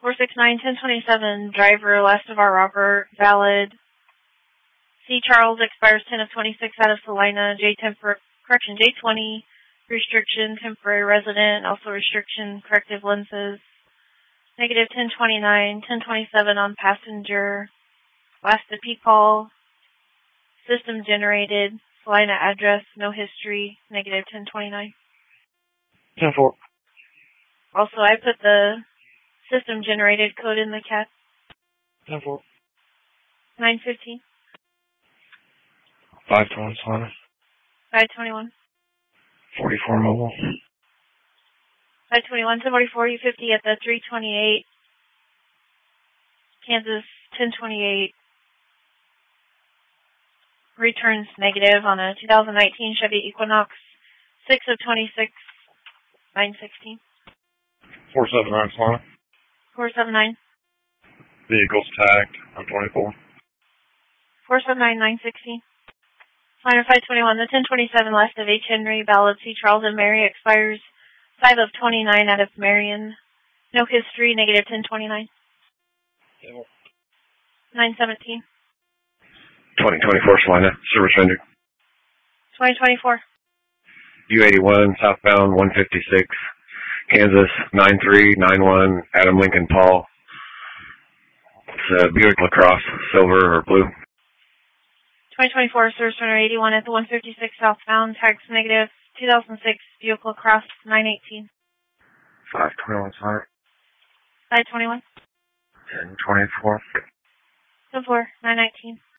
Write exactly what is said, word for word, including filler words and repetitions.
four six nine, ten twenty-seven, driver, last of our Robert, valid. C. Charles expires ten of twenty-six out of Salina. J. Tempor- correction, J twenty, restriction, temporary resident, also restriction, corrective lenses. Negative ten twenty-nine, ten twenty-seven on passenger. Last of P call. System generated. Salina address, no history. Negative ten twenty-nine. ten four. Also, I put the system generated code in the cat. ten four. nine fifteen. five twenty Salina. five twenty-one. forty-four mobile. five twenty-one, ten forty-four, U fifty at the three twenty-eight. Kansas, ten twenty-eight. Returns negative on a two thousand nineteen Chevy Equinox. six of twenty-six. nine sixteen. four seven nine Salina. four seven nine. Vehicles tagged. I'm twenty-four. four seven nine, nine sixteen. Salina five twenty-one, the ten twenty-seven last of H. Henry, valid. C. Charles and Mary expires five of twenty-nine out of Marion. No history, negative ten twenty-nine. nine seventeen. twenty twenty-four Salina. Service rendered. twenty twenty-four. U eighty-one, southbound, one fifty-six. Kansas, nine three nine one, Adam Lincoln Paul. It's a Buick LaCrosse, silver or blue. twenty twenty-four, service runner eighty-one at the one fifty-six southbound, tags negative, two thousand six, Buick LaCrosse, nine eighteen. five twenty-one Salina. five twenty-one. ten twenty-four. ten four, nine nineteen.